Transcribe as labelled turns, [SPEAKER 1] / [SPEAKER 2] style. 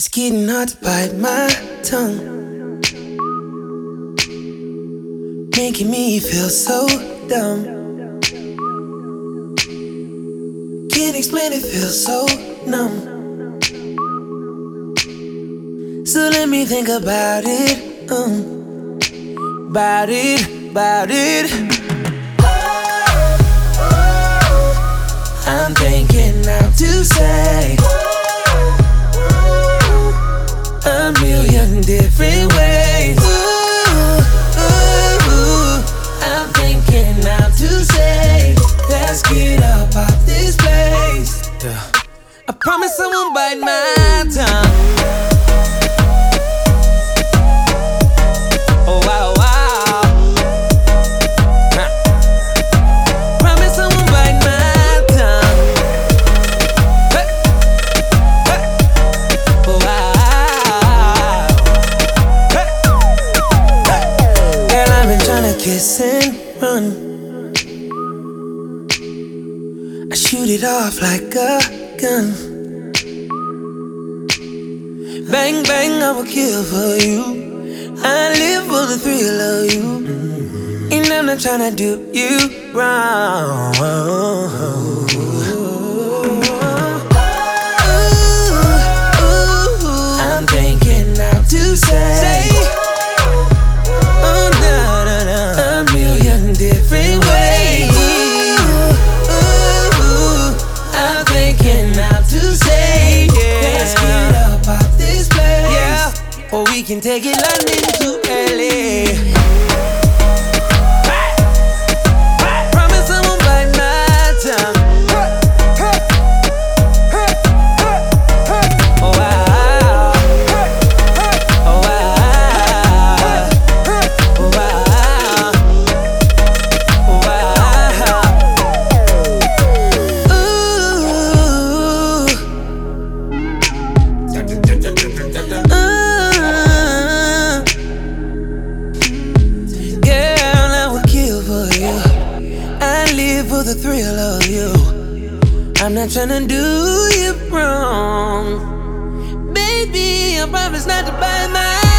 [SPEAKER 1] It's getting hard to bite my tongue, making me feel so dumb. Can't explain it, feels so numb. So let me think about it, about it. I'm thinking out to say a million different ways. I'm thinking out to say, let's get up off this place. I promise I won't bite my tongue. Oh wow, wow. Promise I won't bite my tongue. Hey. Hey. Oh wow. Hey. Hey. Girl, I've been trying to kiss and run. I shoot it off like a gun. Bang, bang, I will kill for you. I live for the thrill of you. And I'm not tryna do you wrong. I'm thinking out to say a million different ways. I'm thinking out to say, let's get up off this place. Yeah. Or we can take it London to LA. Promise I won't bite my tongue. Oh wow. Oh wow. Oh wow. Oh for the thrill of you. I'm not tryna do you wrong, baby. I promise not to bite my